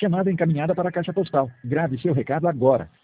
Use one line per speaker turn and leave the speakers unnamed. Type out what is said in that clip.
Chamada encaminhada para a caixa postal. Grave seu recado agora.